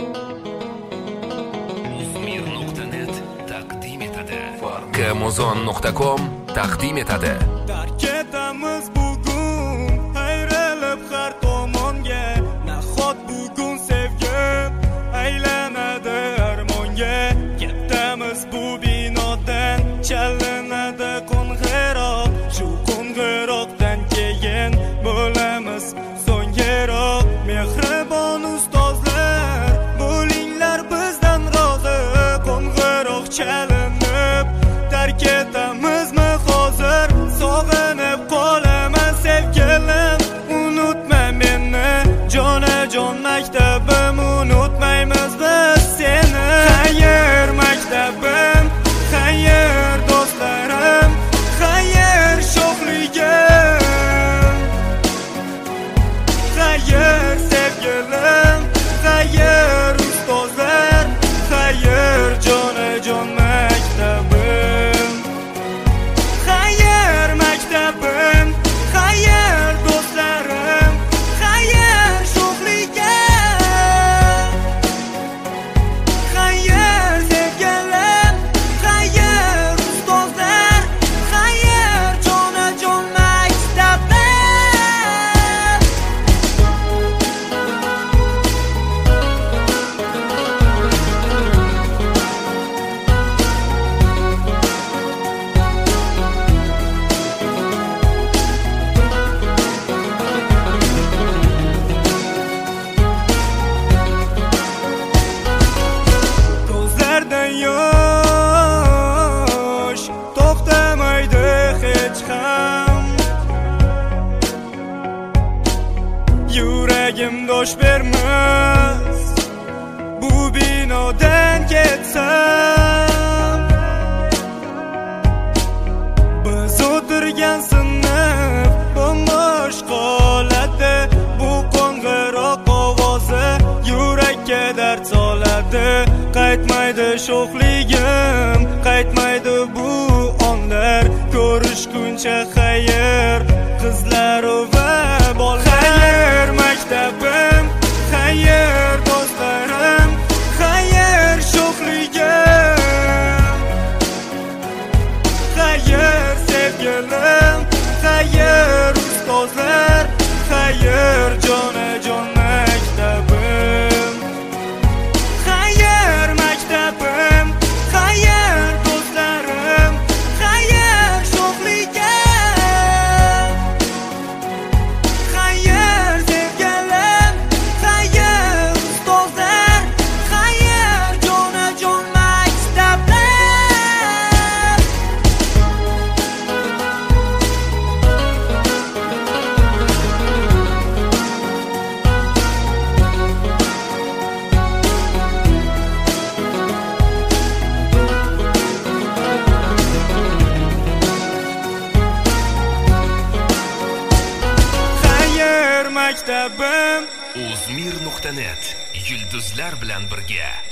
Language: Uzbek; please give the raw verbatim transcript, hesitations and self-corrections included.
uzmir nuqta net taqdim etadi. Kamozon nuqta com taqdim etadi. Tark etamiz bugun ayrilib har tomonga, nahot bugun sevgim aylanadi armonga. Ketamiz bu binodan, chalinadi qo'ng'iroq, shu qo'ng'iroqdan keyin bo'lamiz so'nggiroq. Mehribon ustozlar, bo'linglar bizdan rozi, qo'ng'iroq chalinib tark etamizmi hozir? Sog'inib qolaman sevgilim, unutma meni, jonajon maktabim, unutmaymiz biz seni. Xayr maktabim, xayr do'stlarim, xayr sho'xligim, xayr sevgilim, xayr ustozlar, xayr jonajon maktabim. Xayr maktabim, xayr do'stlarim, xayr sho'xligim, xayr sevgilim, xayr ustozlar, xayr jonajon maktabim. Ko'zlardan yosh to'xtamaydi hech ham, yuragim dosh bermas bu binodan ketsam. Biz o'tirgan sinf bo'sh qoladi, bu qo'ng'iroq ovozi yurakka dard soladi. Qaytmaydi sho'xligim, qaytmaydi bu onlar, ko'rishguncha xayr qizlar va bolalar. Xayr maktabim, xayr do'stlarim, xayr sho'xligim, xayr sevgilim, xayr ustozlar, xayr jonajon maktabim. Xayr maktabim, xayr do'stlarim, xayr sho'xligim, xayr sevgilim, xayr ustozlar, xayr jonajon maktabim. Xayr maktabim, uzmir nuqta net yulduzlar bilan birga.